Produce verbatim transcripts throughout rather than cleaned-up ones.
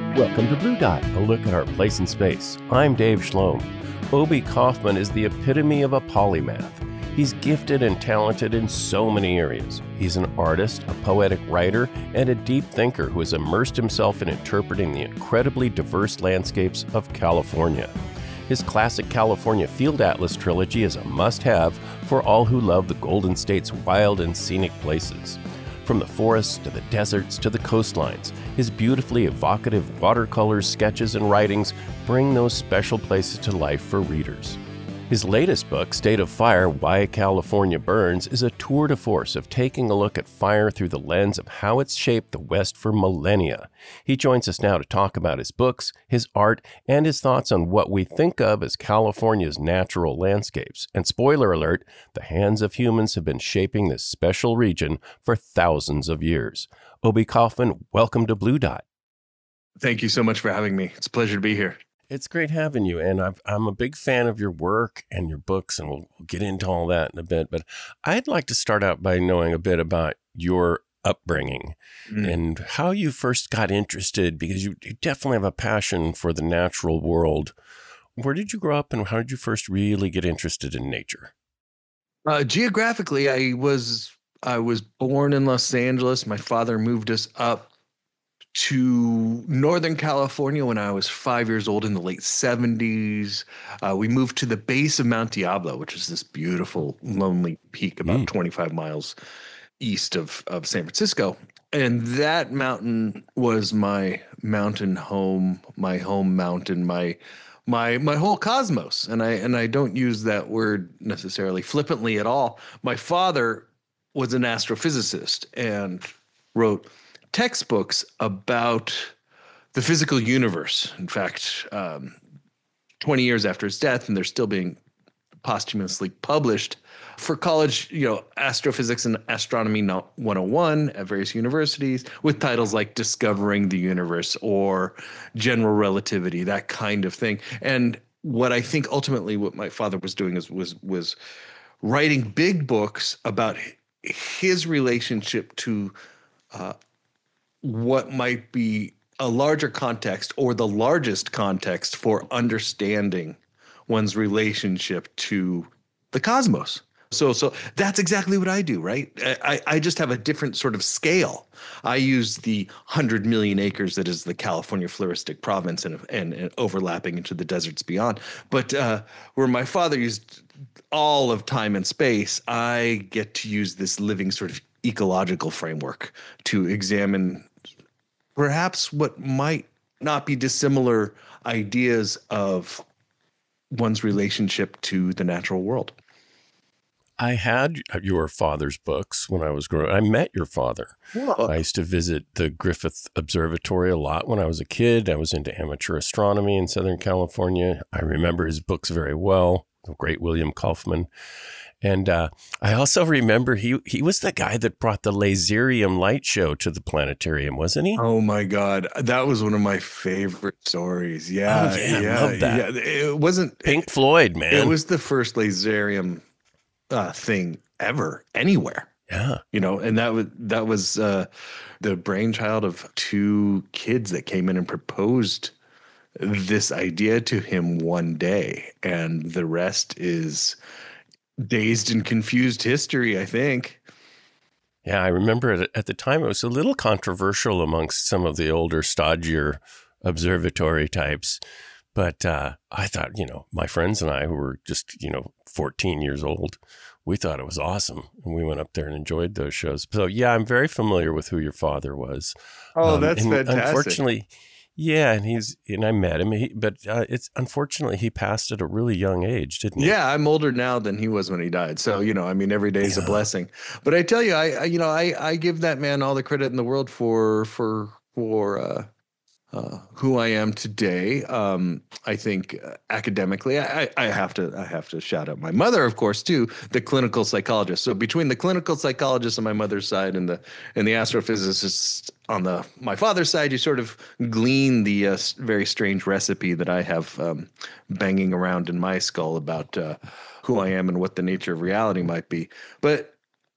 Welcome to Blue Dot, a look at our place in space. I'm Dave Schlom. Obi Kaufman is the epitome of a polymath. He's gifted and talented in so many areas. He's an artist, a poetic writer, and a deep thinker who has immersed himself in interpreting the incredibly diverse landscapes of California. His classic California Field Atlas trilogy is a must-have for all who love the Golden State's wild and scenic places. From the forests to the deserts to the coastlines, his beautifully evocative watercolors, sketches, and writings bring those special places to life for readers. His latest book, State of Fire: Why California Burns, is a tour de force of taking a look at fire through the lens of how it's shaped the West for millennia. He joins us now to talk about his books, his art, and his thoughts on what we think of as California's natural landscapes. And spoiler alert, the hands of humans have been shaping this special region for thousands of years. Obi Kaufman, welcome to Blue Dot. Thank you so much for having me. It's a pleasure to be here. It's great having you, and I've, I'm a big fan of your work and your books, and we'll, we'll get into all that in a bit. But I'd like to start out by knowing a bit about your upbringing mm. and how you first got interested, because you, you definitely have a passion for the natural world. Where did you grow up, and how did you first really get interested in nature? Uh, geographically, I was I was born in Los Angeles. My father moved us up to Northern California when I was five years old in the late seventies. Uh, we moved to the base of Mount Diablo, which is this beautiful, lonely peak about mm. twenty-five miles east of, of San Francisco. And that mountain was my mountain home, my home mountain, my my my whole cosmos. And I and I don't use that word necessarily flippantly at all. My father was an astrophysicist and wrote textbooks about the physical universe. In fact, um, twenty years after his death, and they're still being posthumously published for college, you know, astrophysics and astronomy one oh one at various universities, with titles like Discovering the Universe or General Relativity, that kind of thing. And what I think ultimately what my father was doing is was was writing big books about his relationship to uh, what might be a larger context or the largest context for understanding one's relationship to the cosmos. So so that's exactly what I do, right? I, I just have a different sort of scale. I use the one hundred million acres that is the California floristic province and, and, and overlapping into the deserts beyond. But uh, where my father used all of time and space, I get to use this living sort of ecological framework to examine perhaps what might not be dissimilar ideas of one's relationship to the natural world. I had your father's books when I was growing up. I met your father. Whoa. I used to visit the Griffith Observatory a lot when I was a kid. I was into amateur astronomy in Southern California. I remember his books very well, the great William Kaufman. And uh, I also remember he he was the guy that brought the Laserium light show to the planetarium, wasn't he? Oh, my God. That was one of my favorite stories. Yeah. Oh, yeah, yeah, I love that. Yeah. It wasn't Pink it, Floyd, man. It was the first Laserium uh, thing ever, anywhere. Yeah. You know, and that was that was uh, the brainchild of two kids that came in and proposed this idea to him one day. And the rest is dazed and confused history, I think. Yeah, I remember it, at the time it was a little controversial amongst some of the older, stodgier observatory types. But uh, I thought, you know, my friends and I, who were just, you know, fourteen years old, we thought it was awesome. And we went up there and enjoyed those shows. So, yeah, I'm very familiar with who your father was. Oh, um, that's fantastic. Unfortunately, yeah, and he's and I met him, he, but uh, it's unfortunately he passed at a really young age, didn't he? Yeah, I'm older now than he was when he died. So you know, I mean, every day is yeah. a blessing. But I tell you, I, I you know, I, I give that man all the credit in the world for for for uh, uh, who I am today. Um, I think uh, academically, I, I have to I have to shout out my mother, of course, too, the clinical psychologist. So between the clinical psychologist on my mother's side and the and the astrophysicist on the my father's side, you sort of glean the uh, very strange recipe that I have um, banging around in my skull about uh, who I am and what the nature of reality might be. But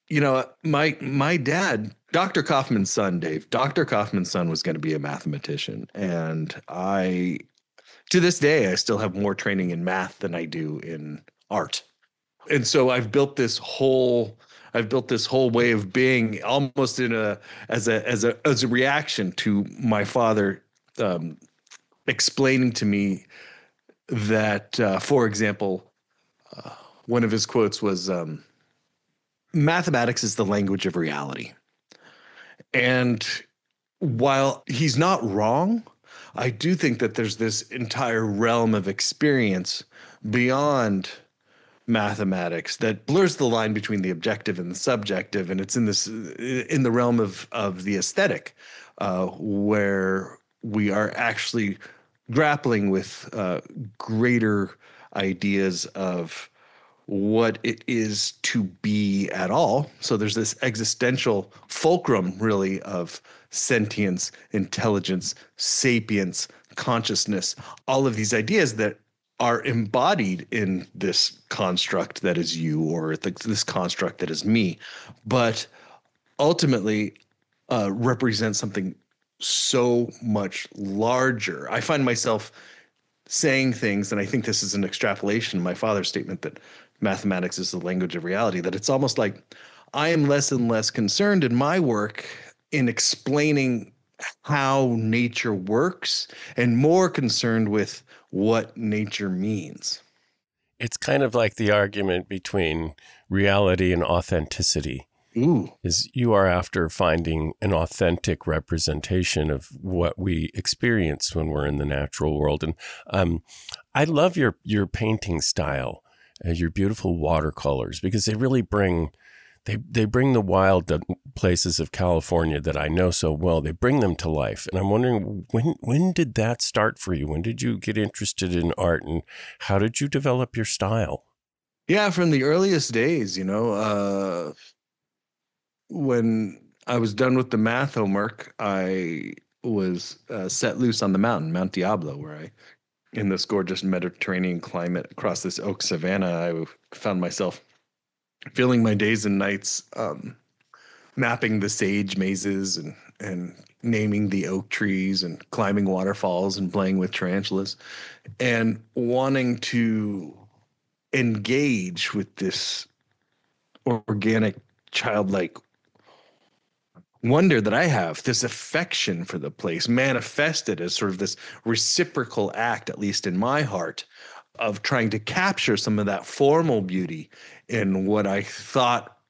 You know, my my dad, Doctor Kaufman's son, Dave, Doctor Kaufman's son was going to be a mathematician. And I, to this day, I still have more training in math than I do in art. And so I've built this whole I've built this whole way of being almost in a as a as a as a reaction to my father um, explaining to me that, uh, for example, uh, one of his quotes was, um, "Mathematics is the language of reality." And while he's not wrong, I do think that there's this entire realm of experience beyond mathematics that blurs the line between the objective and the subjective, and it's in this in the realm of of the aesthetic, uh, where we are actually grappling with uh, greater ideas of what it is to be at all. So there's this existential fulcrum, really, of sentience, intelligence, sapience, consciousness, all of these ideas that are embodied in this construct that is you, or th- this construct that is me, but ultimately uh, represent something so much larger. I find myself saying things, and I think this is an extrapolation of my father's statement that mathematics is the language of reality, that it's almost like I am less and less concerned in my work in explaining how nature works and more concerned with what nature means. It's kind of like the argument between reality and authenticity. Ooh. Is you are after finding an authentic representation of what we experience when we're in the natural world. And um, I love your your painting style, uh, your beautiful watercolors, because they really bring they they bring the wild places of California that I know so well. They bring them to life. And I'm wondering, when when did that start for you? When did you get interested in art, and how did you develop your style? Yeah, from the earliest days, you know. Uh, when I was done with the math homework, I was uh, set loose on the mountain, Mount Diablo, where I, in this gorgeous Mediterranean climate across this oak savanna, I found myself filling my days and nights um, mapping the sage mazes and and naming the oak trees and climbing waterfalls and playing with tarantulas and wanting to engage with this organic, childlike wonder that I have, this affection for the place, manifested as sort of this reciprocal act, at least in my heart, of trying to capture some of that formal beauty in what I thought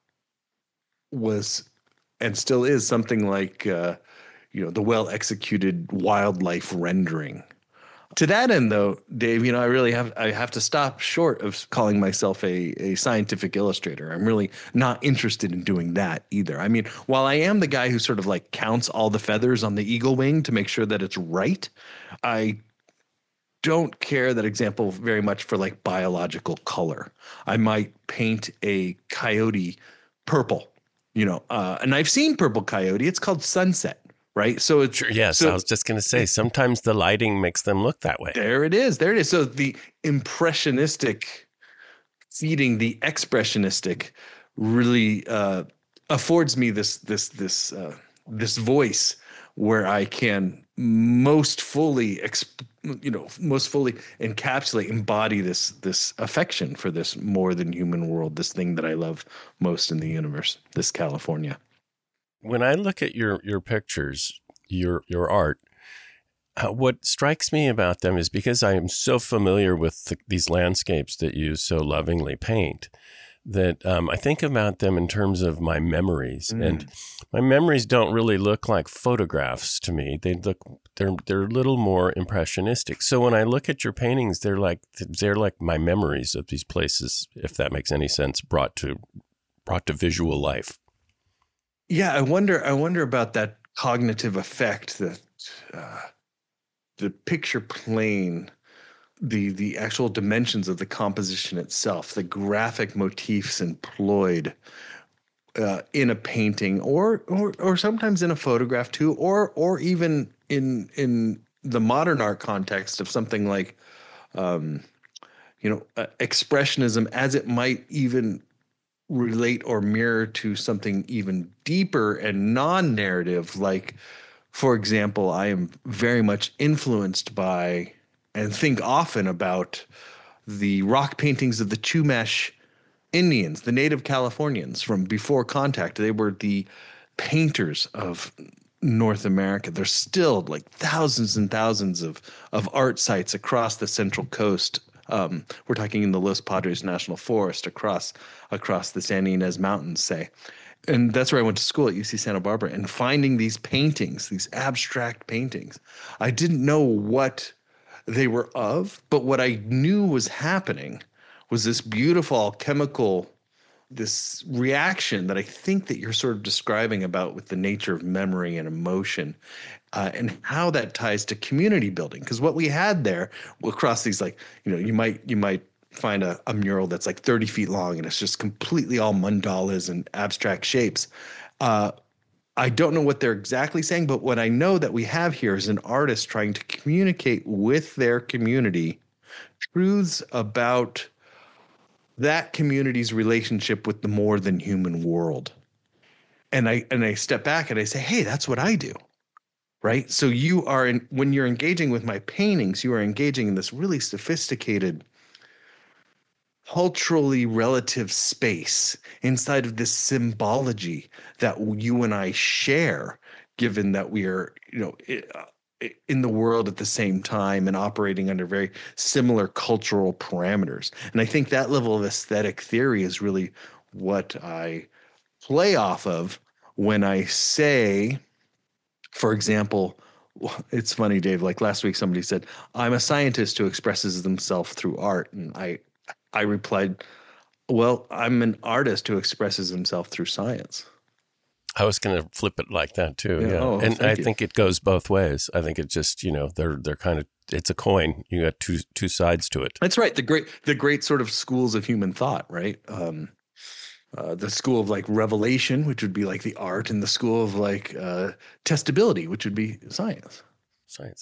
was and still is something like, uh, you know, the well-executed wildlife rendering. To that end, though, Dave, you know, I really have I have to stop short of calling myself a, a scientific illustrator. I'm really not interested in doing that either. I mean, while I am the guy who sort of like counts all the feathers on the eagle wing to make sure that it's right, I don't care that example very much for like biological color. I might paint a coyote purple, you know, uh, and I've seen purple coyote. It's called sunset. Right. So it's Sure, yes, so I was just going to say, sometimes the lighting makes them look that way. there it is. There it is. So the impressionistic feeding the expressionistic really uh, affords me this this this uh, this voice where I can most fully, exp- you know, most fully encapsulate, embody this this affection for this more than human world, this thing that I love most in the universe, this California. When I look at your your pictures, your your art, uh, what strikes me about them is, because I am so familiar with the, these landscapes that you so lovingly paint, that um, I think about them in terms of my memories, Mm. and my memories don't really look like photographs to me. They look they're they're a little more impressionistic. So when I look at your paintings, they're like they're like my memories of these places, if that makes any sense, brought to brought to visual life. Yeah, I wonder. I wonder about that cognitive effect that uh, the picture plane, the the actual dimensions of the composition itself, the graphic motifs employed uh, in a painting, or or or sometimes in a photograph too, or or even in in the modern art context of something like, um, you know, uh, expressionism, as it might even relate or mirror to something even deeper and non-narrative. Like, for example, I am very much influenced by and think often about the rock paintings of the Chumash Indians, the native Californians from before contact. They were the painters of North America. There's still like thousands and thousands of of art sites across the Central Coast. Um, we're talking in the Los Padres National Forest, across across the San Ynez Mountains, say. And that's where I went to school, at U C Santa Barbara, and finding these paintings, these abstract paintings. I didn't know what they were of, but what I knew was happening was this beautiful alchemical, this reaction that I think that you're sort of describing about with the nature of memory and emotion, uh, and how that ties to community building. Because what we had there across these, like, you know, you might you might find a, a mural that's like thirty feet long and it's just completely all mandalas and abstract shapes. Uh, I don't know what they're exactly saying, but what I know that we have here is an artist trying to communicate with their community truths about that community's relationship with the more than human world. And I and I step back and I say, hey, that's what I do. Right? So you are in, when you're engaging with my paintings, you are engaging in this really sophisticated, culturally relative space inside of this symbology that you and I share, given that we are, you know, in the world at the same time and operating under very similar cultural parameters. And I think that level of aesthetic theory is really what I play off of when I say, for example, it's funny, Dave, like last week somebody said, I'm a scientist who expresses themselves through art. And I, I replied, well, I'm an artist who expresses himself through science. I was going to flip it like that too. Yeah. Yeah. Oh, and I you. think it goes both ways. I think it just, you know, they're, they're kind of, it's a coin. You got two, two sides to it. That's right. The great, the great sort of schools of human thought, right? Um, uh, the school of like revelation, which would be like the art, and the school of like uh, testability, which would be science. Science.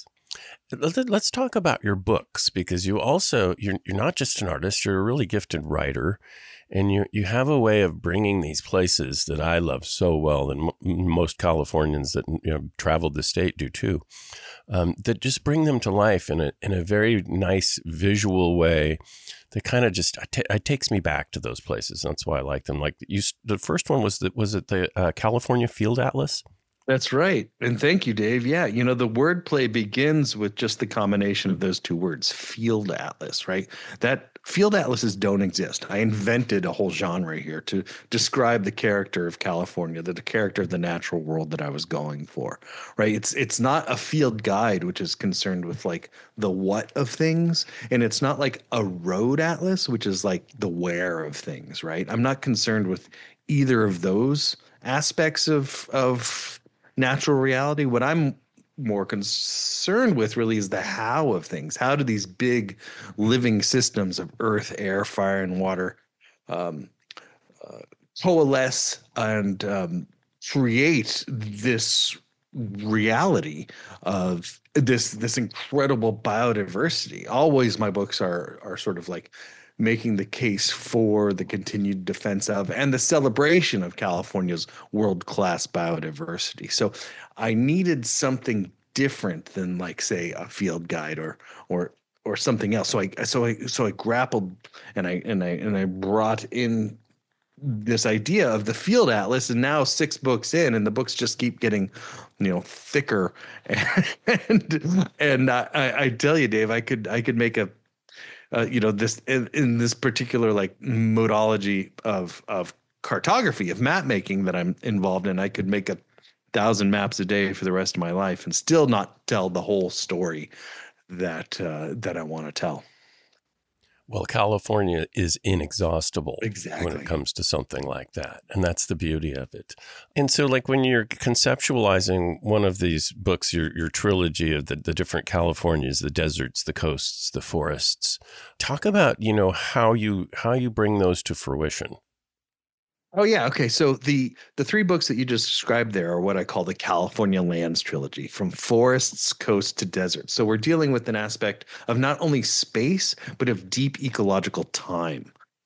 Let's talk about your books, because you also, you're, you're not just an artist, you're a really gifted writer. And you you have a way of bringing these places that I love so well, and m- most Californians that, you know, traveled the state do too, um, that just bring them to life in a in a very nice visual way that kind of just it, it takes me back to those places. That's why I like them. Like you, the first one was that was it the uh, California Field Atlas? That's right. And thank you, Dave. Yeah, you know, the wordplay begins with just the combination of those two words, field atlas, right? That field atlases don't exist. I invented a whole genre here to describe the character of California, the, the character of the natural world that I was going for, right? It's it's not a field guide, which is concerned with like the what of things. And it's not like a road atlas, which is like the where of things, right? I'm not concerned with either of those aspects of of natural reality. What I'm more concerned with really is the how of things. How do these big living systems of earth, air, fire, and water um, uh, coalesce and um, create this reality of this this incredible biodiversity? Always my books are are sort of like making the case for the continued defense of and the celebration of California's world-class biodiversity. So I needed something different than, like, say, a field guide or or or something else. So I so I so I grappled and I and I and I brought in this idea of the field atlas, and now six books in, and the books just keep getting, you know, thicker. And and I, I tell you, Dave, I could I could make a Uh, you know, this in, in this particular like modology of of cartography, of map making that I'm involved in, I could make a thousand maps a day for the rest of my life and still not tell the whole story that uh, that I want to tell. Well, California is inexhaustible Exactly. when it comes to something like that. And that's the beauty of it. And so, like, when you're conceptualizing one of these books, your your trilogy of the, the different Californias, the deserts, the coasts, the forests, talk about, you know, how you how you bring those to fruition. Oh, yeah. Okay. So the the three books that you just described there are what I call the California Lands trilogy, from forests, coast to desert. So we're dealing with an aspect of not only space, but of deep ecological time.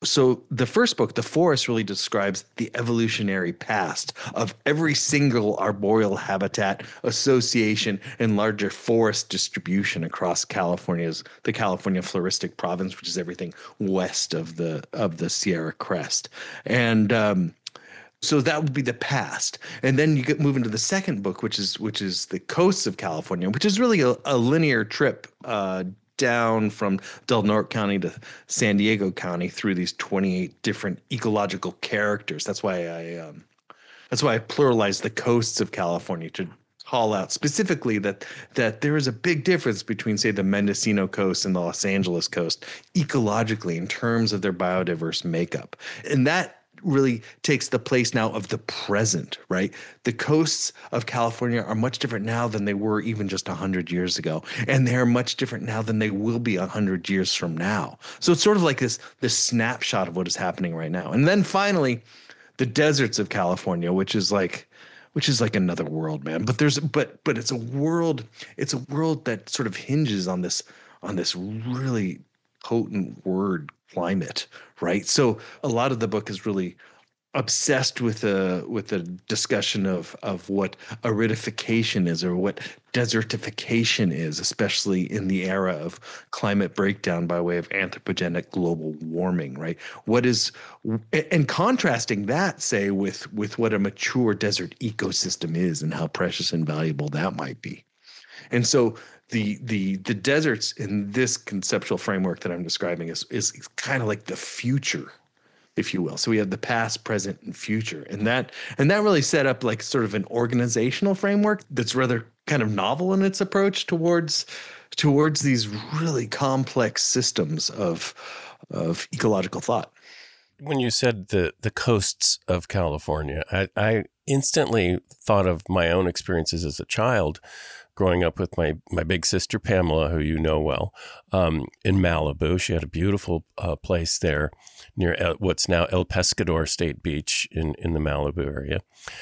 So the first book, The Forest, really describes the evolutionary past of every single arboreal habitat association and larger forest distribution across California's the California Floristic Province, which is everything west of the of the Sierra Crest. And um, so that would be the past. And then you get move into the second book, which is which is the coasts of California, which is really a, a linear trip uh, down from Del Norte County to San Diego County through these twenty-eight different ecological characters. That's why I um, that's why I pluralized the coasts of California to call out specifically that that there is a big difference between, say, the Mendocino coast and the Los Angeles coast ecologically in terms of their biodiverse makeup. And that really takes the place now of the present, right? The coasts of California are much different now than they were even just one hundred years ago. And they're much different now than they will be one hundred years from now. So it's sort of like this, this snapshot of what is happening right now. And then finally, the deserts of California, which is like which is like another world, man. But there's but but it's a world, it's a world that sort of hinges on this on this really potent word, climate, right? So a lot of the book is really obsessed with a with a discussion of of what aridification is or what desertification is, especially in the era of climate breakdown by way of anthropogenic global warming, right? What is and contrasting that, say, with with what a mature desert ecosystem is and how precious and valuable that might be. And so the the the deserts in this conceptual framework that I'm describing is is kind of like the future, if you will. So we have the past, present, and future. And that and that really set up like sort of an organizational framework that's rather kind of novel in its approach towards towards these really complex systems of of ecological thought. When you said the the coasts of California, I, I instantly thought of my own experiences as a child growing up with my, my big sister, Pamela, who you know well, um, in Malibu. She had a beautiful uh, place there near El, what's now El Pescador State Beach in, in the Malibu area.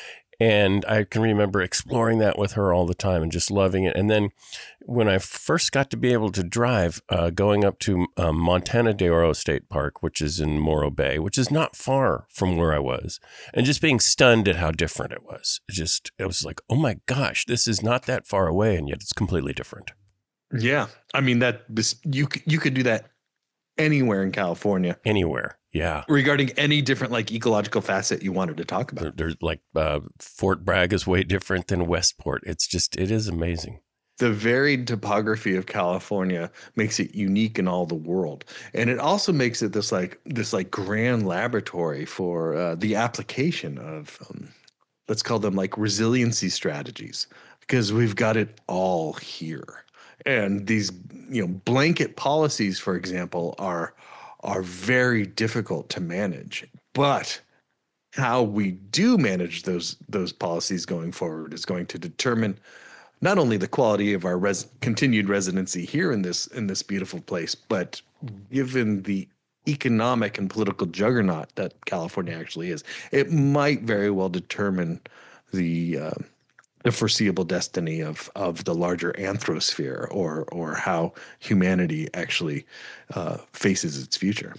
And I can remember exploring that with her all the time and just loving it. And then when I first got to be able to drive, uh, going up to um, Montana de Oro State Park, which is in Morro Bay, which is not far from where I was, and just being stunned at how different it was. It just, it was like, oh my gosh, this is not that far away, and yet it's completely different. Yeah. I mean, that you, you could do that anywhere in California. Anywhere. Yeah. Regarding any different like ecological facet you wanted to talk about. There's like uh, Fort Bragg is way different than Westport. It's just, it is amazing. The varied topography of California makes it unique in all the world. And it also makes it this like this like grand laboratory for uh, the application of, um, let's call them like resiliency strategies, because we've got it all here. And these, you know, blanket policies, for example, are are very difficult to manage. But how we do manage those those policies going forward is going to determine not only the quality of our res- continued residency here in this in this beautiful place, but given the economic and political juggernaut that California actually is, it might very well determine the uh, the foreseeable destiny of of the larger anthrosphere, or or how humanity actually uh, faces its future.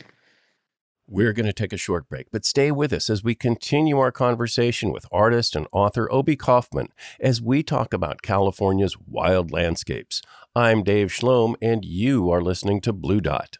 We're going to take a short break, but stay with us as we continue our conversation with artist and author Obie Kaufman as we talk about California's wild landscapes. I'm Dave Schloem, and you are listening to Blue Dot.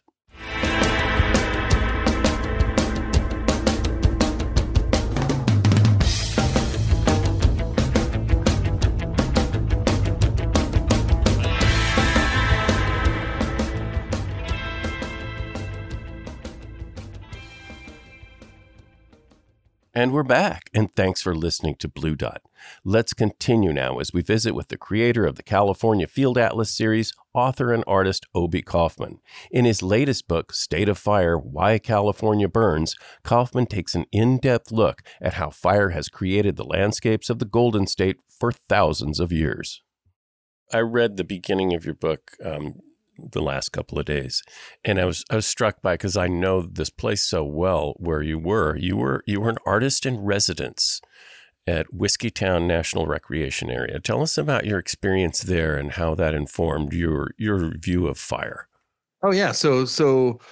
And we're back, and thanks for listening to Blue Dot. Let's continue now as we visit with the creator of the California Field Atlas series, author and artist Obie Kaufman. In his latest book, State of Fire, Why California Burns, Kaufman takes an in-depth look at how fire has created the landscapes of the Golden State for thousands of years. I read the beginning of your book um, the last couple of days, and I was I was struck by, because I know this place so well where you were. You were you were an artist in residence at Whiskeytown National Recreation Area. Tell us about your experience there and how that informed your your view of fire. Oh yeah, so so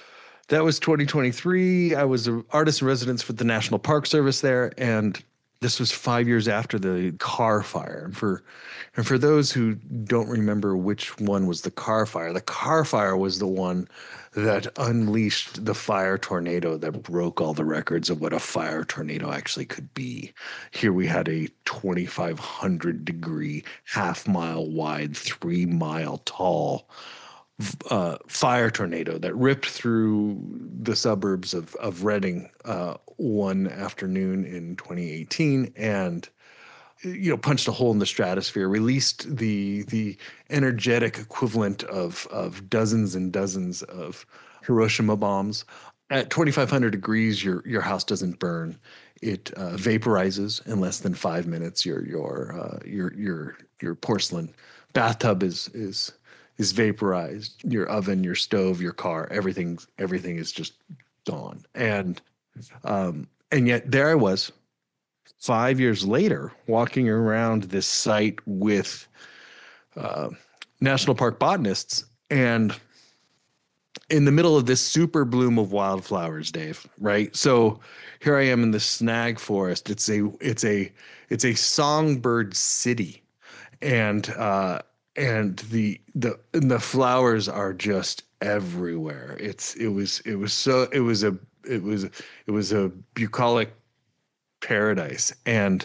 that was twenty twenty-three. I was an artist in residence for the National Park Service there, and this was five years after the Carr Fire. And for and for those who don't remember which one was the Carr Fire, the Carr Fire was the one that unleashed the fire tornado that broke all the records of what a fire tornado actually could be. Here we had a twenty-five hundred degree, half mile wide, three mile tall uh, fire tornado that ripped through the suburbs of, of Reading uh, one afternoon in twenty eighteen and you know, punched a hole in the stratosphere, released the the energetic equivalent of of dozens and dozens of Hiroshima bombs. At twenty-five hundred degrees, your your house doesn't burn; it uh, vaporizes in less than five minutes. Your your uh, your your your porcelain bathtub is is is vaporized. Your oven, your stove, your car, everything everything is just gone. And um, and yet there I was, five years later, walking around this site with uh, national park botanists, and in the middle of this super bloom of wildflowers, Dave, right? So here I am in the snag forest. It's a it's a it's a songbird city, and uh, and the the and the flowers are just everywhere. It's it was it was so it was a it was it was a bucolic paradise. And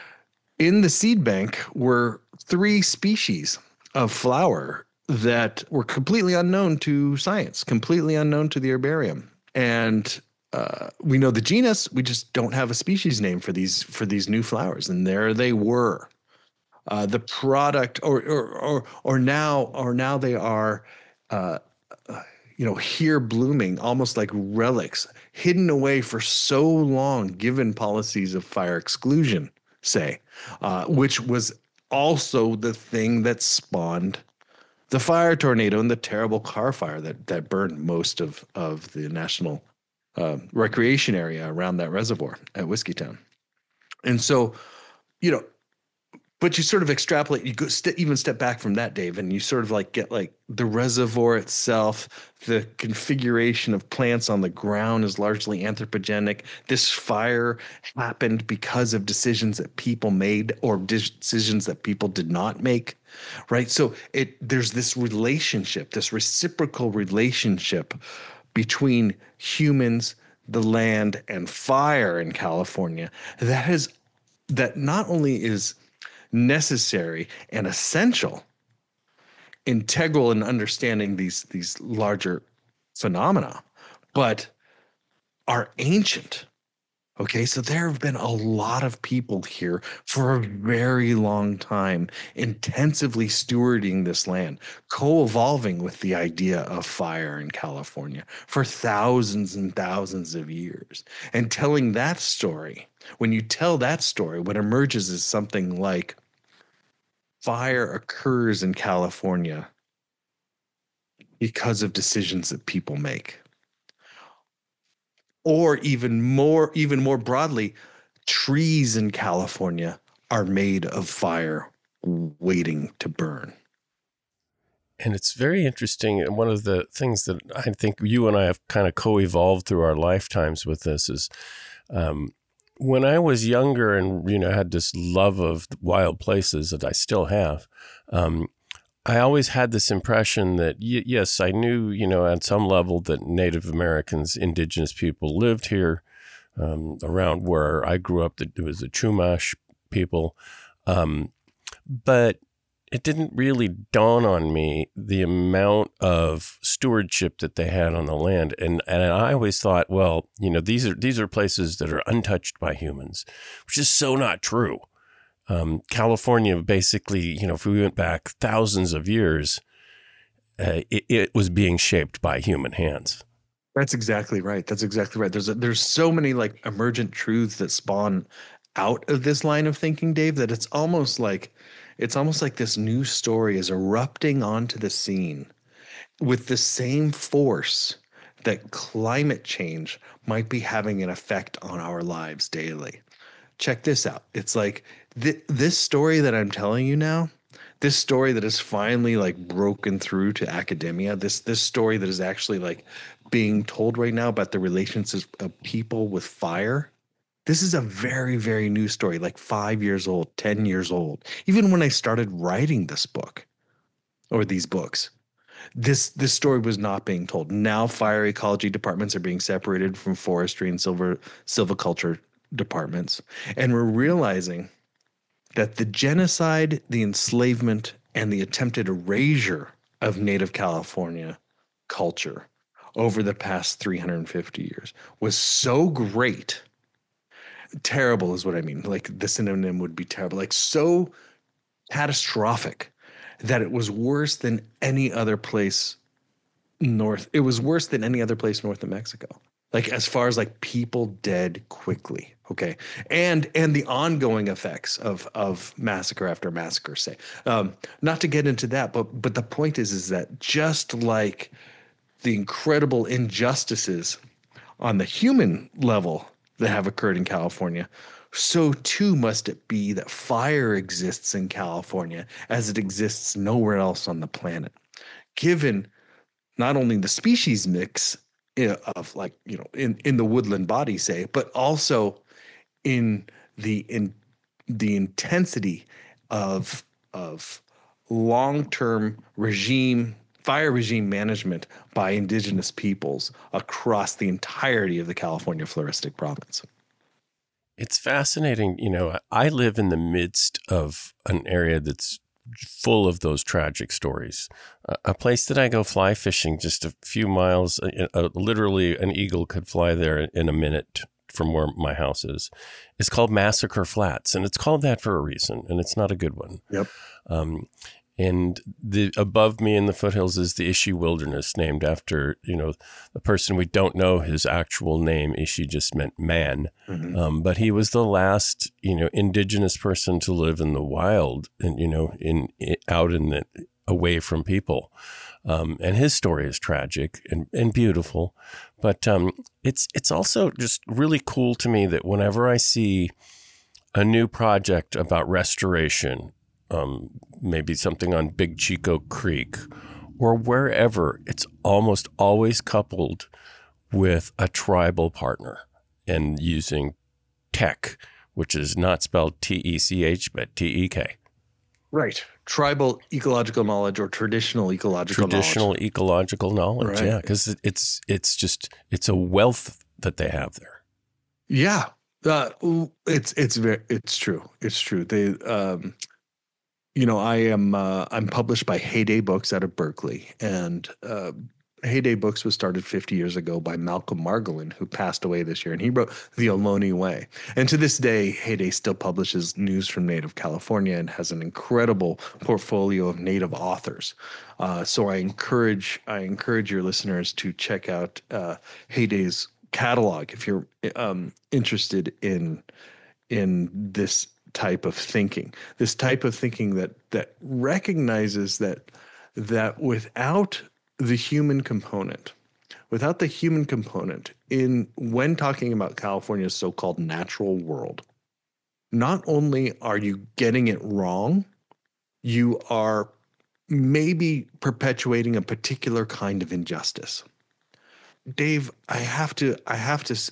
in the seed bank were three species of flower that were completely unknown to science, completely unknown to the herbarium. And uh, we know the genus, we just don't have a species name for these for these new flowers. And there they were. Uh, the product, or or or or now, or now they are, uh, uh, you know, here blooming, almost like relics, hidden away for so long, given policies of fire exclusion, say, uh, which was also the thing that spawned the fire tornado and the terrible Carr Fire that that burned most of of the national uh, recreation area around that reservoir at Whiskeytown. And so, you know. But you sort of extrapolate, you go st- even step back from that, Dave, and you sort of like get like the reservoir itself, the configuration of plants on the ground is largely anthropogenic. This fire happened because of decisions that people made or decisions that people did not make, right? So it there's this relationship, this reciprocal relationship between humans, the land, and fire in California that has that not only is necessary and essential, integral in understanding these these larger phenomena, but are ancient. Okay, so there have been a lot of people here for a very long time, intensively stewarding this land, co-evolving with the idea of fire in California for thousands and thousands of years. And telling that story, when you tell that story, what emerges is something like fire occurs in California because of decisions that people make. Or even more, even more broadly, trees in California are made of fire waiting to burn. And it's very interesting. And one of the things that I think you and I have kind of co-evolved through our lifetimes with this is um, when I was younger and, you know, had this love of wild places that I still have, um, I always had this impression that, y- yes, I knew, you know, at some level that Native Americans, indigenous people lived here um, around where I grew up. That it was the Chumash people. Um, but it didn't really dawn on me the amount of stewardship that they had on the land. And and I always thought, well, you know, these are these are places that are untouched by humans, which is so not true. Um, California, basically, you know, if we went back thousands of years, uh, it, it was being shaped by human hands. That's exactly right. That's exactly right. There's a, there's so many like emergent truths that spawn out of this line of thinking, Dave, that it's almost like it's almost like this new story is erupting onto the scene with the same force that climate change might be having an effect on our lives daily. Check this out. It's like th- this story that I'm telling you now, this story that is finally like broken through to academia, this this story that is actually like being told right now about the relationships of people with fire. This is a very, very new story, like five years old, ten years old. Even when I started writing this book or these books, this this story was not being told. Now fire ecology departments are being separated from forestry and silver silviculture departments. And we're realizing that the genocide, the enslavement, and the attempted erasure of Native California culture over the past three hundred fifty years was so great. Terrible is what I mean. Like the synonym would be terrible. Like so catastrophic that it was worse than any other place north. It was worse than any other place north of Mexico. Like as far as like people dead quickly. Okay. And and the ongoing effects of of massacre after massacre, say. Um, not to get into that, but but the point is, is that just like the incredible injustices on the human level that have occurred in California, so too must it be that fire exists in California as it exists nowhere else on the planet. Given not only the species mix of like, you know, in, in the woodland body, say, but also in the in the intensity of of long-term regime fire regime management by indigenous peoples across the entirety of the California floristic province. It's fascinating. You know, I live in the midst of an area that's full of those tragic stories. Uh, a place that I go fly fishing just a few miles, uh, uh, literally an eagle could fly there in a minute from where my house is. It's called Massacre Flats, and it's called that for a reason, and it's not a good one. Yep. Um, and the above me in the foothills is the Ishi Wilderness, named after, you know, the person we don't know his actual name. Ishi just meant man. Mm-hmm. Um, but he was the last, you know, indigenous person to live in the wild and, you know, in, in out in the, away from people. Um, and his story is tragic and, and beautiful. But um, it's it's also just really cool to me that whenever I see a new project about restoration, um, maybe something on Big Chico Creek or wherever, it's almost always coupled with a tribal partner and using tech, which is not spelled T E C H, but T E K. Right. Tribal ecological knowledge or traditional ecological traditional knowledge. ecological knowledge. Right. Yeah. Because it's, it's just, it's a wealth that they have there. Yeah. Uh, it's, it's very, it's true. It's true. They, um, you know, I am, uh, I'm published by Heyday Books out of Berkeley, and, uh, Heyday Books was started fifty years ago by Malcolm Margolin, who passed away this year, and he wrote The Ohlone Way. And to this day, Heyday still publishes news from Native California and has an incredible portfolio of Native authors. Uh, so I encourage I encourage your listeners to check out uh, Heyday's catalog if you're um, interested in in this type of thinking. This type of thinking that that recognizes that that without the human component, without the human component in when talking about California's so-called natural world, not only are you getting it wrong, you are maybe perpetuating a particular kind of injustice. Dave, I have to, I have to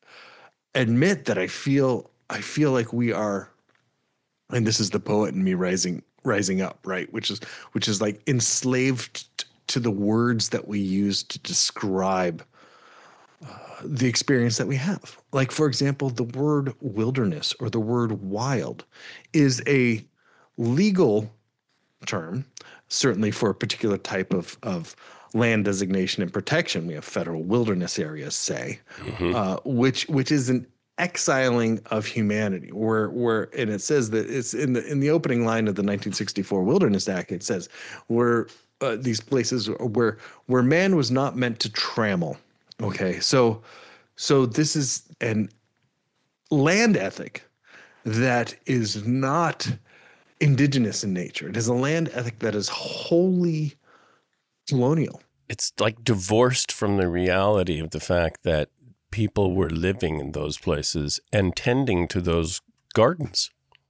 admit that I feel, I feel like we are, and this is the poet in me rising, rising up, right? Which is, which is like enslaved t- to the words that we use to describe uh, the experience that we have. Like, for example, the word wilderness or the word wild is a legal term, certainly for a particular type of, of land designation and protection. We have federal wilderness areas, say, mm-hmm. uh, which which is an exiling of humanity, where where and it says that it's in the in the opening line of the nineteen sixty-four Wilderness Act. It says we're Uh, these places where where man was not meant to trammel. Okay, so so this is an land ethic that is not indigenous in nature. It is a land ethic that is wholly colonial. It's like divorced from the reality of the fact that people were living in those places and tending to those gardens.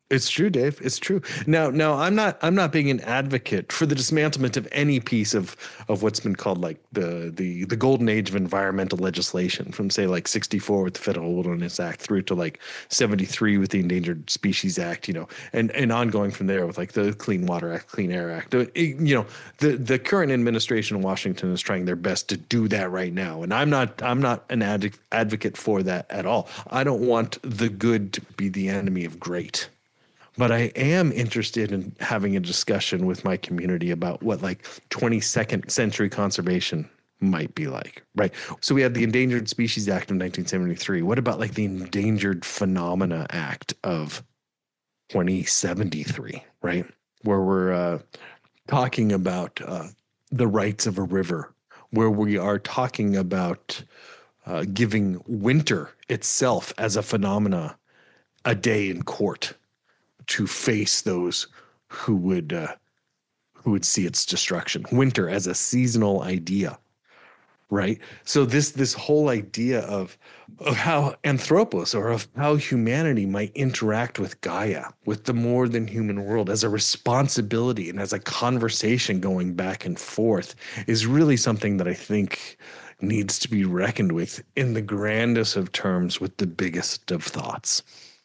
It's true, Dave. It's true. Now, now I'm not I'm not being an advocate for the dismantlement of any piece of of what's been called like the the the golden age of environmental legislation from say like sixty-four with the Federal Wilderness Act through to like seventy-three with the Endangered Species Act, you know, and and ongoing from there with like the Clean Water Act, Clean Air Act. It- you know, the the current administration in Washington is trying their best to do that right now, and I'm not I'm not an ad- advocate for that at all. I don't want the good to be the enemy of great. But I am interested in having a discussion with my community about what like twenty-second century conservation might be like, right? So we had the Endangered Species Act of nineteen seventy-three. What about like the Endangered Phenomena Act of twenty seventy-three, right? Where we're uh, talking about uh, the rights of a river, where we are talking about uh, giving winter itself as a phenomena a day in court to face those who would uh, who would see its destruction. Winter as a seasonal idea, right? So this this whole idea of of how anthropos or of how humanity might interact with Gaia, with the more than human world as a responsibility and as a conversation going back and forth is really something that I think needs to be reckoned with in the grandest of terms with the biggest of thoughts.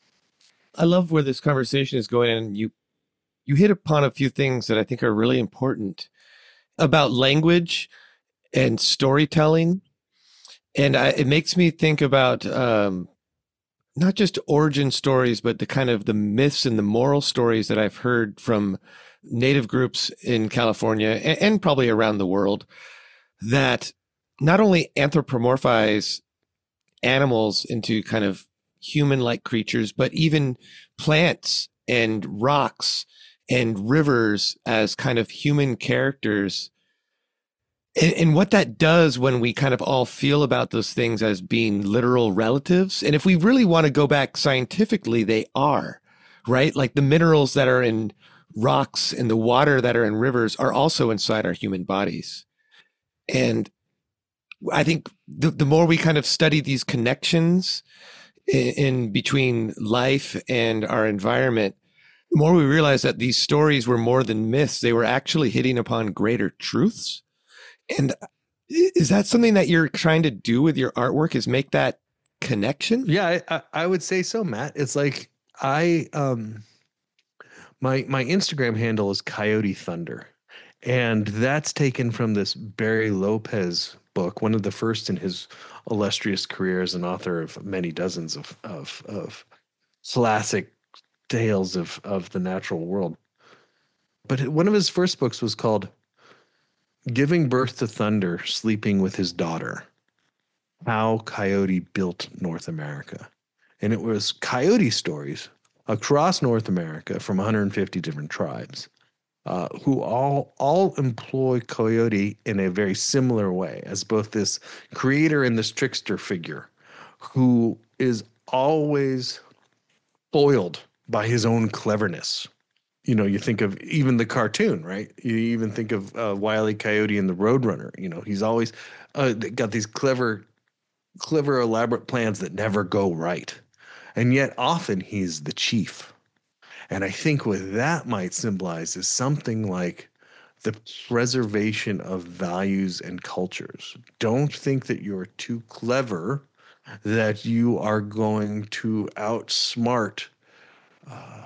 I love where this conversation is going, and you you hit upon a few things that I think are really important about language and storytelling. And I, it makes me think about um, not just origin stories, but the kind of the myths and the moral stories that I've heard from Native groups in California and, and probably around the world that not only anthropomorphize animals into kind of human-like creatures, but even plants and rocks and rivers as kind of human characters. And, and what that does when we kind of all feel about those things as being literal relatives. And if we really want to go back scientifically, they are, right? Like the minerals that are in rocks and the water that are in rivers are also inside our human bodies. And I think the, the more we kind of study these connections in, in between life and our environment, the more we realize that these stories were more than myths. They were actually hitting upon greater truths. And is that something that you're trying to do with your artwork, is make that connection? Yeah, I, I, I would say so, Matt. It's like I um my my Instagram handle is Coyote Thunder. And that's taken from this Barry Lopez book, one of the first in his illustrious career as an author of many dozens of of of classic tales of of the natural world. But one of his first books was called Giving Birth to Thunder, Sleeping with His Daughter, How Coyote Built North America. And it was coyote stories across North America from one hundred fifty different tribes, uh, who all all employ coyote in a very similar way as both this creator and this trickster figure who is always foiled by his own cleverness. You know, you think of even the cartoon, right? You even think of uh, Wile E. Coyote and the Roadrunner. You know, he's always uh, got these clever, clever, elaborate plans that never go right. And yet often he's the chief. And I think what that might symbolize is something like the preservation of values and cultures. Don't think that you're too clever, that you are going to outsmart uh,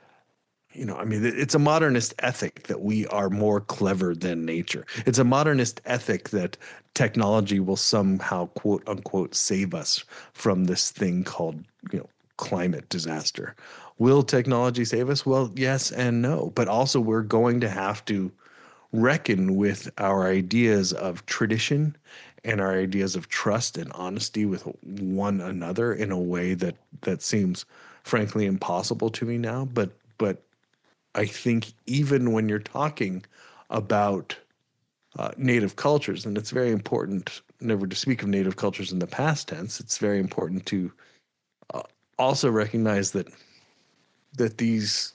you know, I mean, it's a modernist ethic that we are more clever than nature. It's a modernist ethic that technology will somehow, quote unquote, save us from this thing called, you know, climate disaster. Will technology save us? Well, yes and no. But also, we're going to have to reckon with our ideas of tradition and our ideas of trust and honesty with one another in a way that that seems, frankly, impossible to me now. But but I think even when you're talking about uh, native cultures, and it's very important never to speak of native cultures in the past tense, it's very important to uh, also recognize that that these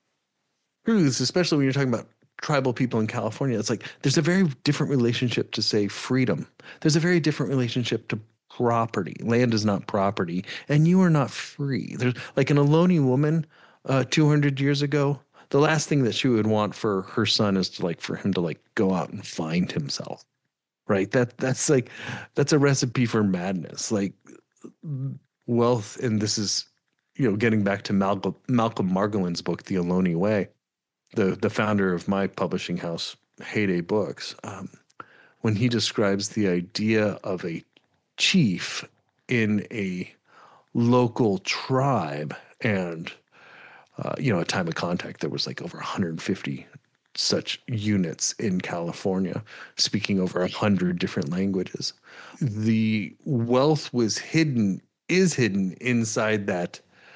truths, especially when you're talking about tribal people in California, it's like there's a very different relationship to, say, freedom. There's a very different relationship to property. Land is not property, and you are not free. There's like an Ohlone woman uh, two hundred years ago, the last thing that she would want for her son is to like for him to like go out and find himself, right? That that's like that's a recipe for madness. Like wealth, and this is, you know, getting back to Malcolm Malcolm Margolin's book, The Ohlone Way, the the founder of my publishing house, Heyday Books, um, when he describes the idea of a chief in a local tribe, and uh, you know, at time of contact, there was like over one hundred fifty such units in California, speaking over a hundred different languages. The wealth was hidden, is hidden inside that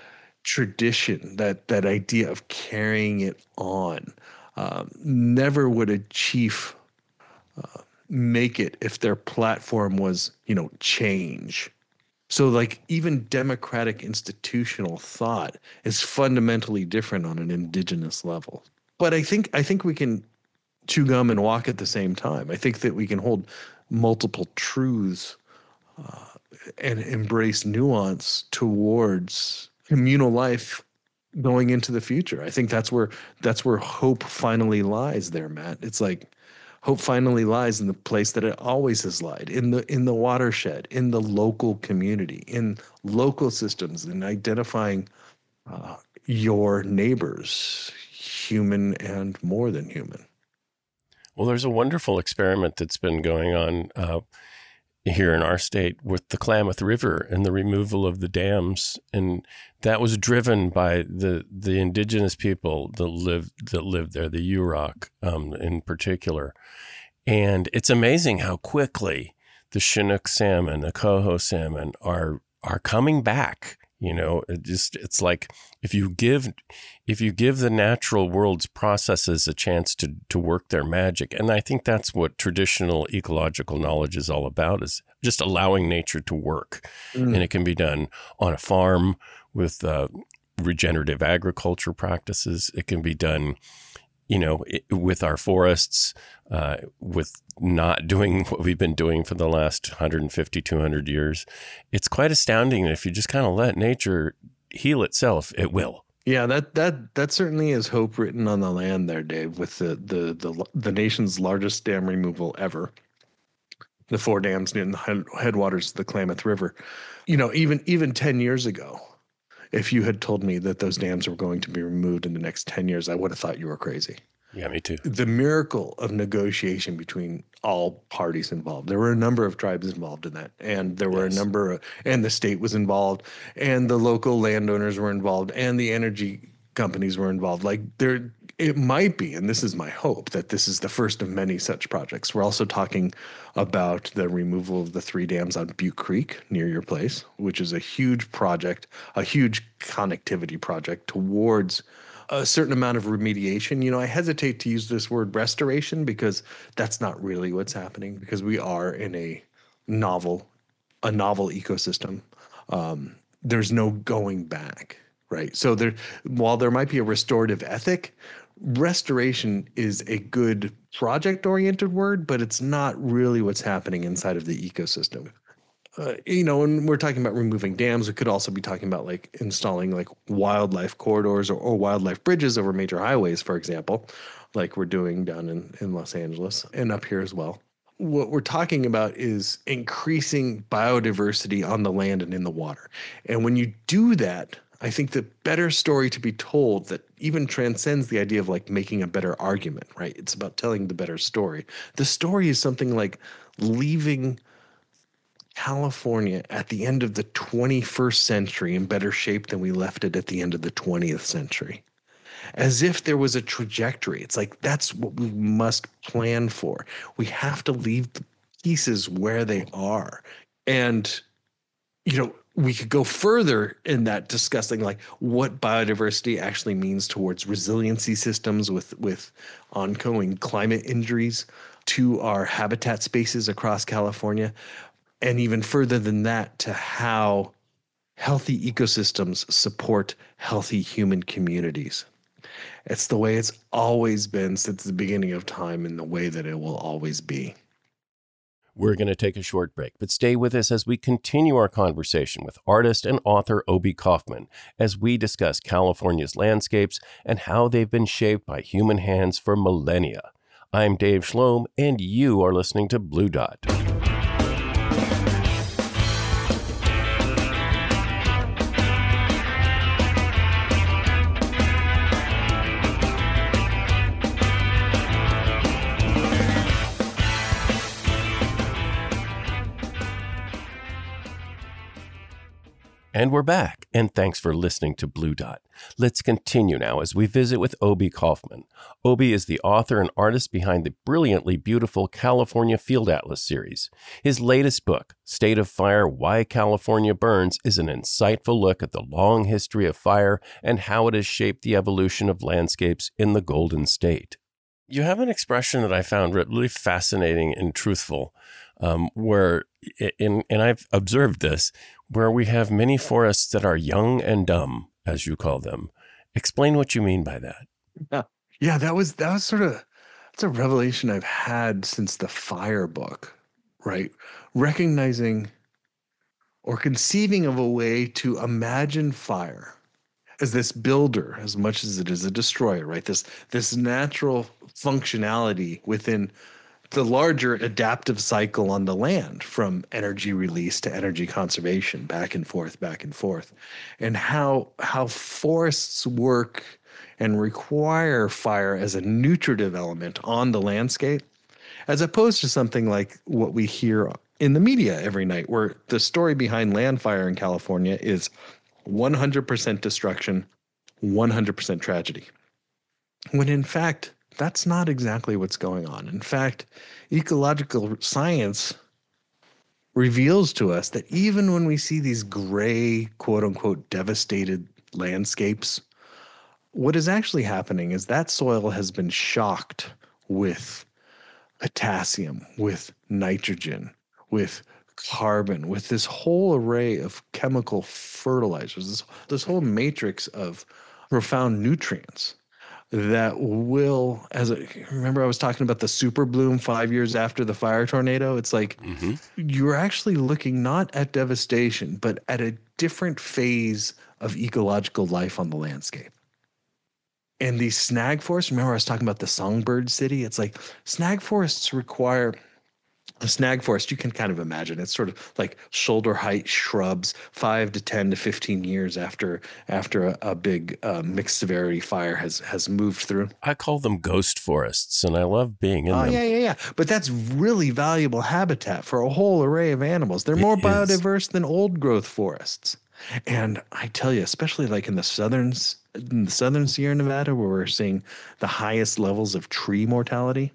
tradition, that that idea of carrying it on. Um, never would a chief uh, make it if their platform was, you know, change. So like even democratic institutional thought is fundamentally different on an indigenous level. But I think I think we can chew gum and walk at the same time. I think that we can hold multiple truths uh, and embrace nuance towards communal life going into the future. I think that's where that's where hope finally lies there, Matt. It's like hope finally lies in the place that it always has lied, in the in the watershed, in the local community, in local systems, and identifying uh, your neighbors, human and more than human. Well, there's a wonderful experiment that's been going on uh, here in our state with the Klamath River and the removal of the dams, and that was driven by the the indigenous people that live that lived there, the Yurok um, in particular. And it's amazing how quickly the Chinook salmon, the coho salmon are are coming back. You know, it just it's like if you give if you give the natural world's processes a chance to to work their magic. And I think that's what traditional ecological knowledge is all about, is just allowing nature to work. Mm. And it can be done on a farm with uh, regenerative agriculture practices. It can be done, you know, with our forests, uh, with not doing what we've been doing for the last one hundred fifty, two hundred years. It's quite astounding that if you just kind of let nature heal itself, it will. Yeah, that that that certainly is hope written on the land there, Dave, with the the the, the nation's largest dam removal ever. The four dams in the headwaters of the Klamath River. You know, even even ten years ago, if you had told me that those dams were going to be removed in the next ten years, I would have thought you were crazy. Yeah, me too. The miracle of negotiation between all parties involved. There were a number of tribes involved in that, and there were yes. a number of, and the state was involved, and the local landowners were involved, and the energy companies were involved. Like there, it might be, and this is my hope, that this is the first of many such projects. We're also talking about the removal of the three dams on Butte Creek near your place, which is a huge project, a huge connectivity project towards a certain amount of remediation. You know, I hesitate to use this word restoration because that's not really what's happening, because we are in a novel, a novel ecosystem. Um, there's no going back, right? So there, while there might be a restorative ethic, restoration is a good project-oriented word, but it's not really what's happening inside of the ecosystem. Uh, you know, when we're talking about removing dams, we could also be talking about like installing like wildlife corridors or, or wildlife bridges over major highways, for example, like we're doing down in, in Los Angeles and up here as well. What we're talking about is increasing biodiversity on the land and in the water. And when you do that, I think the better story to be told that even transcends the idea of like making a better argument, right? It's about telling the better story. The story is something like leaving California at the end of the twenty-first century in better shape than we left it at the end of the twentieth century. As if there was a trajectory. It's like, that's what we must plan for. We have to leave the pieces where they are. And, you know, we could go further in that, discussing like what biodiversity actually means towards resiliency systems with, with ongoing climate injuries to our habitat spaces across California. And even further than that, to how healthy ecosystems support healthy human communities. It's the way it's always been since the beginning of time, and the way that it will always be. We're going to take a short break, but stay with us as we continue our conversation with artist and author Obie Kaufman as we discuss California's landscapes and how they've been shaped by human hands for millennia. I'm Dave Schlom, and you are listening to Blue Dot. And we're back, and thanks for listening to Blue Dot. Let's continue now as we visit with Obie Kaufman. Obie is the author and artist behind the brilliantly beautiful California Field Atlas series. His latest book, State of Fire: Why California Burns, is an insightful look at the long history of fire and how it has shaped the evolution of landscapes in the Golden State. You have an expression that I found really fascinating and truthful, um, where, in, and I've observed this, where we have many forests that are young and dumb, as you call them. Explain what you mean by that. Yeah, yeah, that was that was sort of that's a revelation I've had since the fire book, right? Recognizing or conceiving of a way to imagine fire as this builder as much as it is a destroyer, right? This this natural functionality within the larger adaptive cycle on the land, from energy release to energy conservation, back and forth, back and forth, and how how forests work and require fire as a nutritive element on the landscape, as opposed to something like what we hear in the media every night, where the story behind land fire in California is one hundred percent destruction, one hundred percent tragedy. When in fact, that's not exactly what's going on. In fact, ecological science reveals to us that even when we see these gray, quote unquote, devastated landscapes, what is actually happening is that soil has been shocked with potassium, with nitrogen, with carbon, with this whole array of chemical fertilizers, this, this whole matrix of profound nutrients that will, as a, remember I was talking about the super bloom five years after the fire tornado? It's like mm-hmm. you're actually looking not at devastation, but at a different phase of ecological life on the landscape. And these snag forests, remember I was talking about the songbird city? It's like snag forests require a snag forest. You can kind of imagine it's sort of like shoulder height shrubs, five to ten to fifteen years after after a, a big uh, mixed severity fire has has moved through. I call them ghost forests, and I love being in oh, them. Oh yeah, yeah, yeah. But that's really valuable habitat for a whole array of animals. They're more biodiverse than old growth forests. And I tell you, especially like in the southern in the southern Sierra Nevada, where we're seeing the highest levels of tree mortality.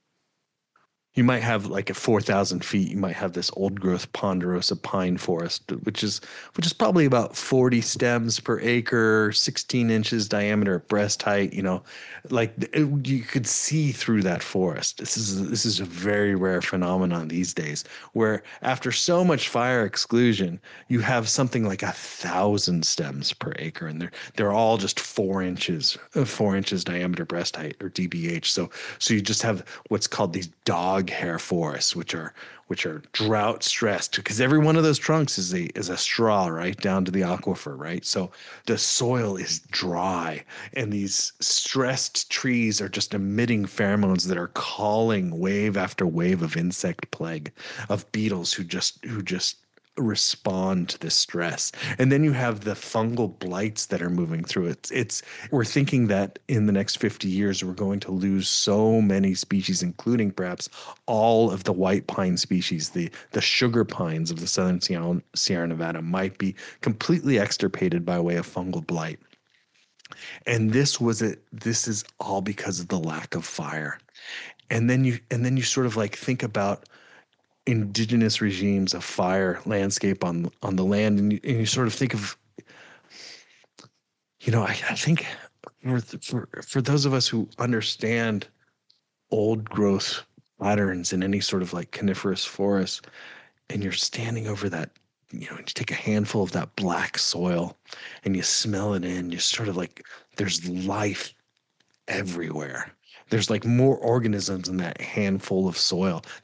You might have like at four thousand feet, you might have this old growth ponderosa pine forest, which is which is probably about forty stems per acre, sixteen inches diameter at breast height. You know, like it, you could see through that forest. This is this is a very rare phenomenon these days, where after so much fire exclusion, you have something like a thousand stems per acre, and they're they're all just four inches, four inches diameter breast height, or D B H. So so you just have what's called these dog hair forests, which are which are drought stressed, because every one of those trunks is a is a straw right down to the aquifer, right? So the soil is dry, and these stressed trees are just emitting pheromones that are calling wave after wave of insect plague, of beetles who just who just respond to this stress. And then you have the fungal blights that are moving through it. It's we're thinking that in the next fifty years we're going to lose so many species, including perhaps all of the white pine species. The the sugar pines of the southern Sierra, Sierra Nevada might be completely extirpated by way of fungal blight. And this was it. This is all because of the lack of fire. And then you and then you sort of like think about indigenous regimes of fire landscape on on the land, and you, and you sort of think of, you know, I, I think for, for for those of us who understand old growth patterns in any sort of like coniferous forest, and you're standing over that, you know, you take a handful of that black soil and you smell it in, you're sort of like, there's life everywhere. There's like more organisms in that handful of soil. There's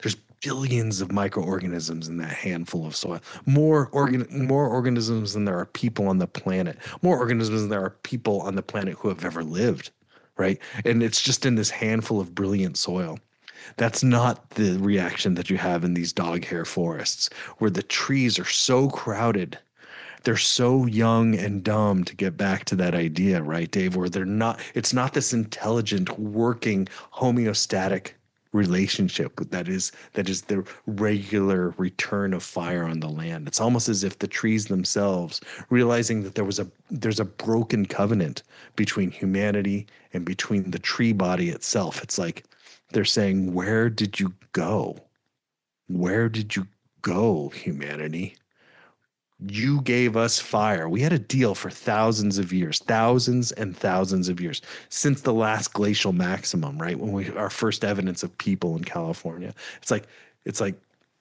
billions of microorganisms in that handful of soil. More organ more organisms than there are people on the planet. More organisms than there are people on the planet who have ever lived, right? And it's just in this handful of brilliant soil. That's not the reaction that you have in these dog hair forests, where the trees are so crowded. They're so young and dumb, to get back to that idea, right, Dave, where they're not, it's not this intelligent, working, homeostatic relationship that is that is the regular return of fire on the land. It's almost as if the trees themselves, realizing that there was a there's a broken covenant between humanity and between the tree body itself. It's like they're saying, where did you go? Where did you go, humanity? You gave us fire. We had a deal for thousands of years, thousands and thousands of years, since the last glacial maximum, right? When we, our first evidence of people in California. It's like, it's like,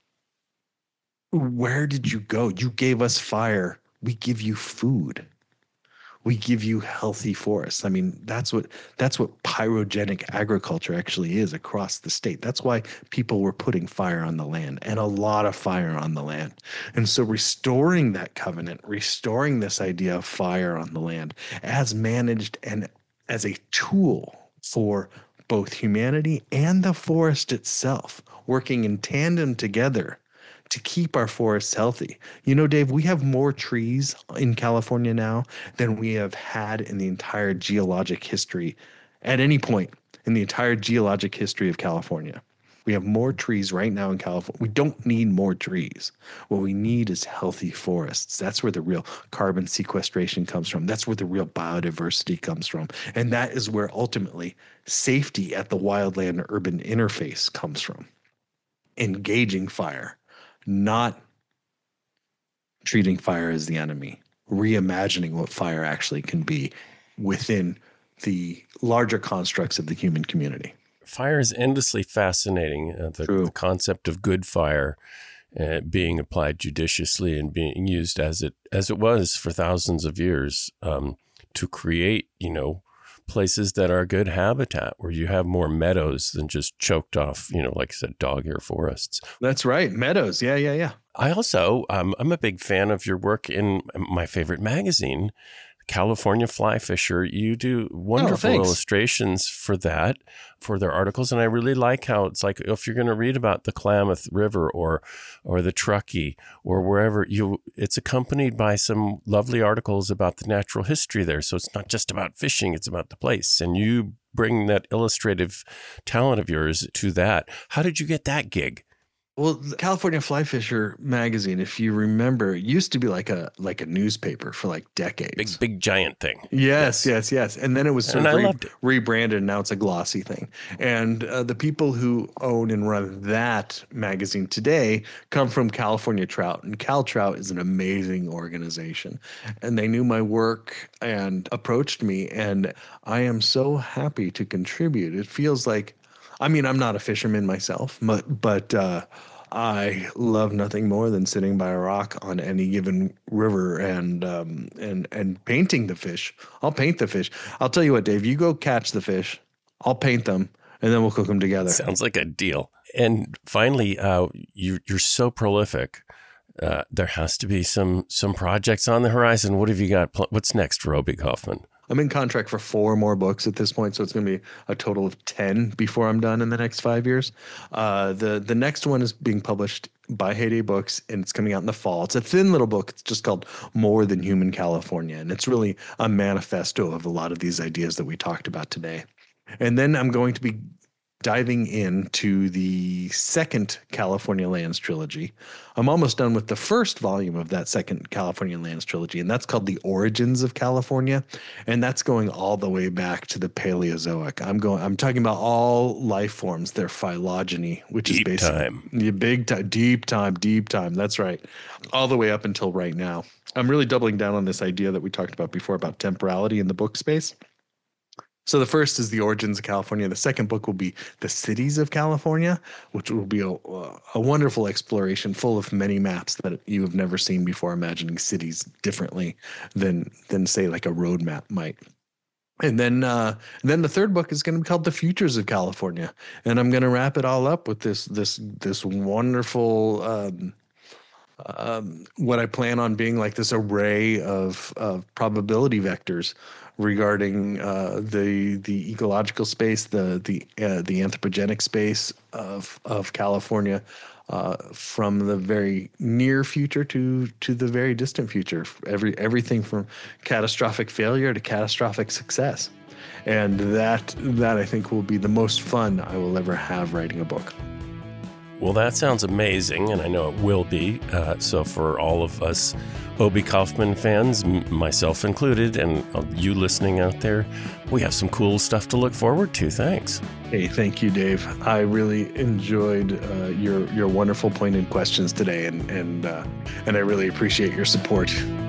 where did you go? You gave us fire. We give you food. We give you healthy forests. I mean, that's what that's what pyrogenic agriculture actually is across the state. That's why people were putting fire on the land, and a lot of fire on the land. And so restoring that covenant, restoring this idea of fire on the land as managed and as a tool for both humanity and the forest itself, working in tandem together to keep our forests healthy. You know, Dave, we have more trees in California now than we have had in the entire geologic history, at any point in the entire geologic history of California. We have more trees right now in California. We don't need more trees. What we need is healthy forests. That's where the real carbon sequestration comes from. That's where the real biodiversity comes from. And that is where ultimately safety at the wildland urban interface comes from. Engaging fire. Not treating fire as the enemy, reimagining what fire actually can be within the larger constructs of the human community. Fire is endlessly fascinating. Uh, the, the concept of good fire uh, being applied judiciously and being used as it as it was for thousands of years um, to create, you know, places that are good habitat, where you have more meadows than just choked off, you know, like I said, dog ear forests. That's right. Meadows. Yeah, yeah, yeah. I also, um, I'm a big fan of your work in my favorite magazine, California Fly Fisher. You do wonderful oh, illustrations for that, for their articles. And I really like how it's like, if you're going to read about the Klamath River or or the Truckee or wherever, you, it's accompanied by some lovely articles about the natural history there. So it's not just about fishing, it's about the place. And you bring that illustrative talent of yours to that. How did you get that gig? Well, the California Fly Fisher magazine, if you remember, used to be like a like a newspaper for like decades. Big, big, giant thing. Yes, yes, yes. yes. And then it was sort and of re- loved it. rebranded, and now it's a glossy thing. And uh, the people who own and run that magazine today come from California Trout. And Cal Trout is an amazing organization. And they knew my work and approached me. And I am so happy to contribute. It feels like, I mean, I'm not a fisherman myself, but, but uh, I love nothing more than sitting by a rock on any given river and um, and and painting the fish. I'll paint the fish. I'll tell you what, Dave, you go catch the fish. I'll paint them, and then we'll cook them together. Sounds like a deal. And finally, uh, you, you're so prolific. Uh, there has to be some some projects on the horizon. What have you got? What's next for Obie Kaufman? I'm in contract for four more books at this point, so it's going to be a total of ten before I'm done in the next five years. Uh, the the next one is being published by Heyday Books, and it's coming out in the fall. It's a thin little book. It's just called More Than Human California, and it's really a manifesto of a lot of these ideas that we talked about today. And then I'm going to be diving into the second California Lands trilogy. I'm almost done with the first volume of that second California Lands trilogy, and that's called The Origins of California, and that's going all the way back to the Paleozoic. I'm going. I'm talking about all life forms, their phylogeny, which deep is basically time. Yeah, big time, deep time, deep time. That's right, all the way up until right now. I'm really doubling down on this idea that we talked about before about temporality in the book space. So the first is The Origins of California. The second book will be The Cities of California, which will be a, a wonderful exploration full of many maps that you have never seen before, imagining cities differently than, than say, like a road map might. And then, uh, then the third book is going to be called "The Futures of California," and I'm going to wrap it all up with this this this wonderful, um, um, what I plan on being like this array of of probability vectors regarding uh, the the ecological space, the the uh, the anthropogenic space of of California, uh, from the very near future to to the very distant future. Every everything from catastrophic failure to catastrophic success, and that that I think will be the most fun I will ever have writing a book. Well, that sounds amazing, and I know it will be. Uh, so for all of us Obie Kaufman fans, m- myself included, and you listening out there, we have some cool stuff to look forward to. Thanks. Hey, thank you, Dave. I really enjoyed uh, your your wonderful pointed questions today, and and uh, and I really appreciate your support.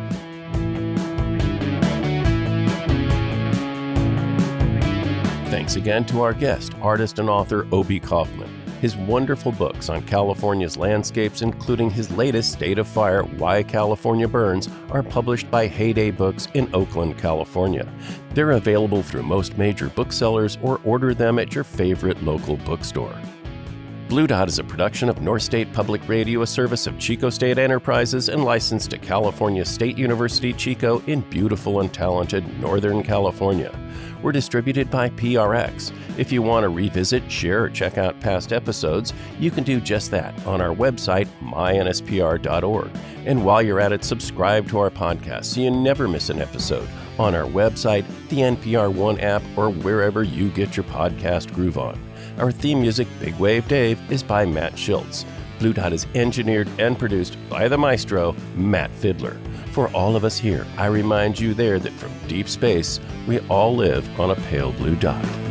Thanks again to our guest, artist and author Obie Kaufman. His wonderful books on California's landscapes, including his latest State of Fire, Why California Burns, are published by Heyday Books in Oakland, California. They're available through most major booksellers or order them at your favorite local bookstore. Blue Dot is a production of North State Public Radio, a service of Chico State Enterprises, and licensed to California State University, Chico, in beautiful and talented Northern California. We're distributed by P R X. If you want to revisit, share, or check out past episodes, you can do just that on our website, my N S P R dot org. And while you're at it, subscribe to our podcast so you never miss an episode on our website, the N P R One app, or wherever you get your podcast groove on. Our theme music, Big Wave Dave, is by Matt Schultz. Blue Dot is engineered and produced by the maestro, Matt Fiddler. For all of us here, I remind you there that from deep space, we all live on a pale blue dot.